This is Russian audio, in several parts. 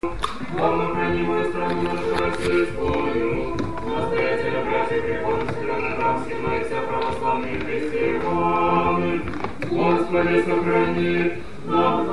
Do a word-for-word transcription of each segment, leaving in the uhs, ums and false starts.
Славно хранимую страну нашу российскую, настоятеля братьев приходит Святославских моих православных христиан. Господи, сохрани на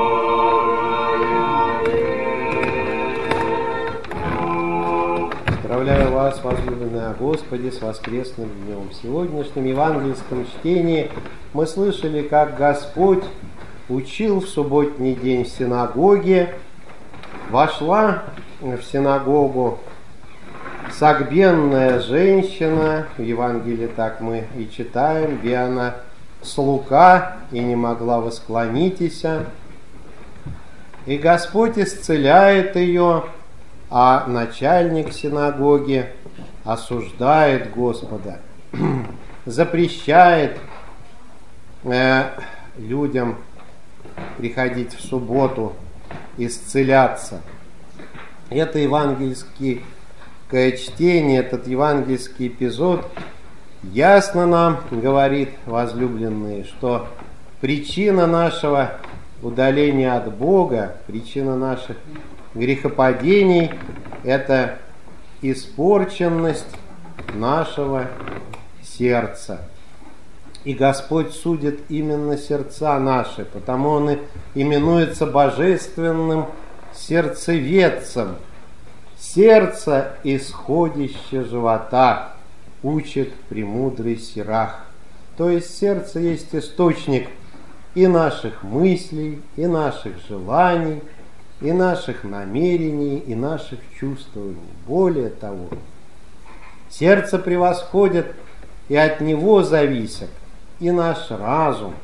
Поздравляю вас, возлюбленные о Господе, с воскресным днем. В сегодняшнем евангельском чтении мы слышали, как Господь учил в субботний день в синагоге. Вошла в синагогу согбенная женщина, в Евангелии так мы и читаем, где она слуга и не могла восклонитися. И Господь исцеляет ее, а начальник синагоги осуждает Господа, запрещает э, людям приходить в субботу, исцеляться. Это евангельское чтение, этот евангельский эпизод ясно нам говорит, возлюбленные, что причина нашего удаления от Бога, причина наших грехопадений – это испорченность нашего сердца. И Господь судит именно сердца наши, потому Он и именуется божественным сердцеведцем. Сердце – исходище живота, учит премудрый Сирах. То есть сердце есть источник и наших мыслей, и наших желаний, и наших намерений, и наших чувствований. Более того, сердце превосходит, и от него зависит и наш разум,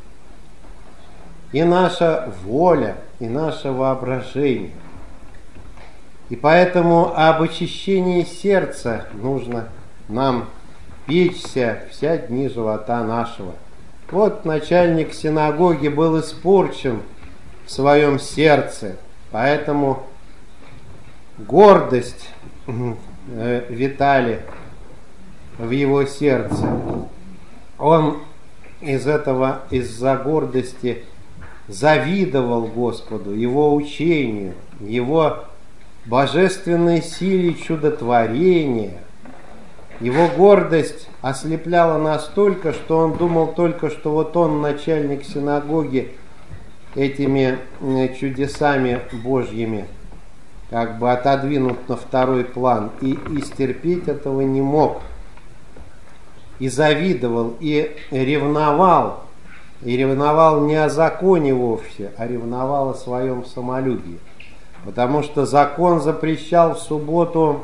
и наша воля, и наше воображение. И поэтому об очищении сердца нужно нам печься вся дни живота нашего. Вот начальник синагоги был испорчен в своем сердце, поэтому гордость э, витали в его сердце. Он из этого, из-за гордости завидовал Господу, Его учению, Его божественной силе чудотворения. Его гордость ослепляла настолько, что он думал только, что вот он, начальник синагоги, этими чудесами Божьими как бы отодвинут на второй план, и, и стерпеть этого не мог. И завидовал, и ревновал, и ревновал не о законе вовсе, а ревновал о своем самолюбии. Потому что закон запрещал в субботу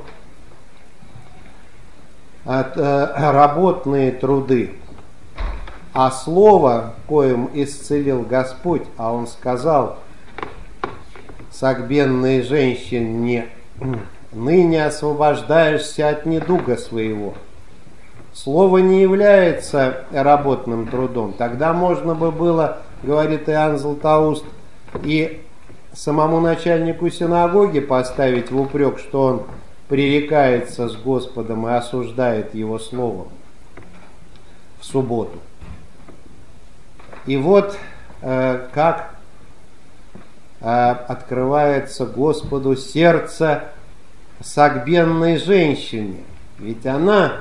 от, э, работные труды, а слово, коим исцелил Господь, а Он сказал согбенной женщине: «Ныне освобождаешься от недуга своего». Слово не является работным трудом. Тогда можно бы было, говорит Иоанн Златоуст, и самому начальнику синагоги поставить в упрек, что он пререкается с Господом и осуждает Его словом в субботу. И вот э, как э, открывается Господу сердце согбенной женщине. Ведь она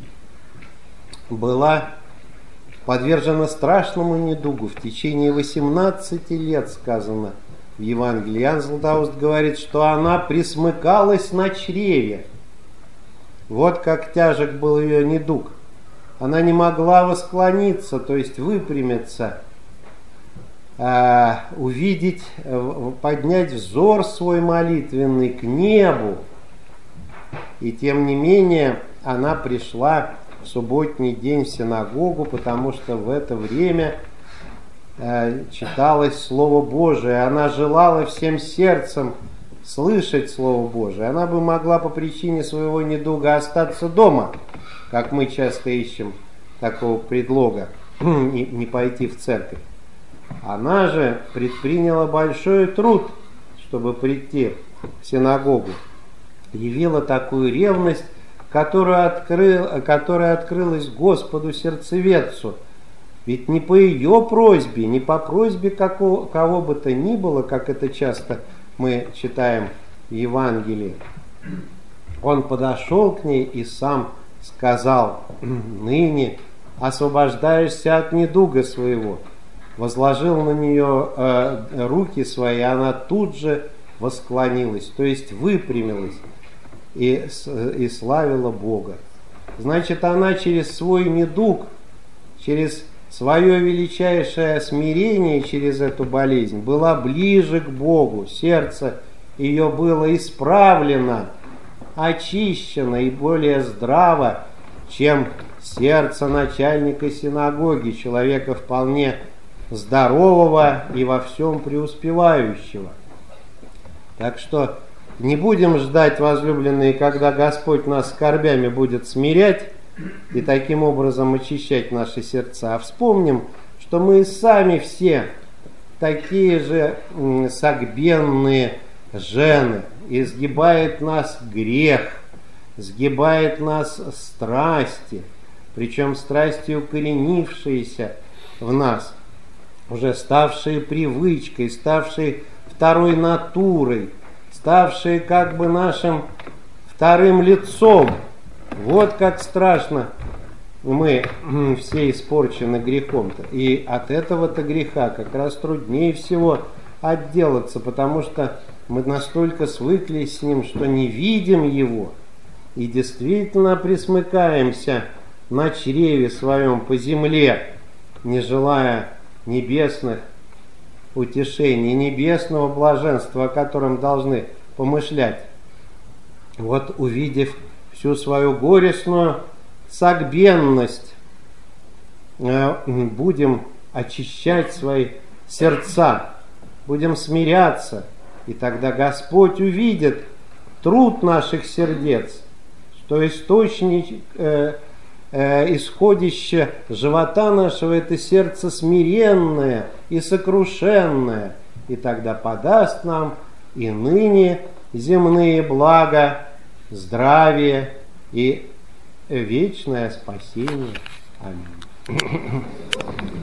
была подвержена страшному недугу в течение восемнадцати лет, сказано в Евангелии. Иоанн Златоуст говорит, что она присмыкалась на чреве. Вот как тяжек был ее недуг. Она не могла восклониться, то есть выпрямиться, э, увидеть, э, поднять взор свой молитвенный к небу. И тем не менее она пришла в субботний день в синагогу, потому что в это время э, читалось Слово Божие. Она желала всем сердцем слышать Слово Божие. Она бы могла по причине своего недуга остаться дома, как мы часто ищем такого предлога, не, не пойти в церковь. Она же предприняла большой труд, чтобы прийти в синагогу. Явила такую ревность, которая, открыл, которая открылась Господу сердцеведцу. Ведь не по ее просьбе, не по просьбе какого, кого бы то ни было, как это часто мы читаем в Евангелии. Он подошел к ней и сам сказал: ныне освобождаешься от недуга своего. Возложил на нее э, руки свои, и она тут же восклонилась, то есть выпрямилась и, и славила Бога. Значит, она через свой недуг, через свое величайшее смирение, через эту болезнь, была ближе к Богу. Сердце ее было исправлено, очищено и более здраво, чем сердце начальника синагоги, человека вполне здорового и во всем преуспевающего. Так что не будем ждать, возлюбленные, когда Господь нас скорбями будет смирять и таким образом очищать наши сердца. А вспомним, что мы сами все такие же согбенные жены. И сгибает нас грех, сгибает нас страсти, причем страсти, укоренившиеся в нас, уже ставшие привычкой, ставшие второй натурой, ставшие как бы нашим вторым лицом. Вот как страшно мы все испорчены грехом-то. И от этого-то греха как раз труднее всего отделаться, потому что мы настолько свыклись с ним, что не видим его и действительно присмыкаемся на чреве своем по земле, не желая небесных утешений, небесного блаженства, о котором должны помышлять. Вот, увидев всю свою горестную согбенность, будем очищать свои сердца, будем смиряться, и тогда Господь увидит труд наших сердец, что источник, э, э, исходище живота нашего — это сердце смиренное и сокрушенное, и тогда подаст нам и ныне земные блага, здравие и вечное спасение. Аминь.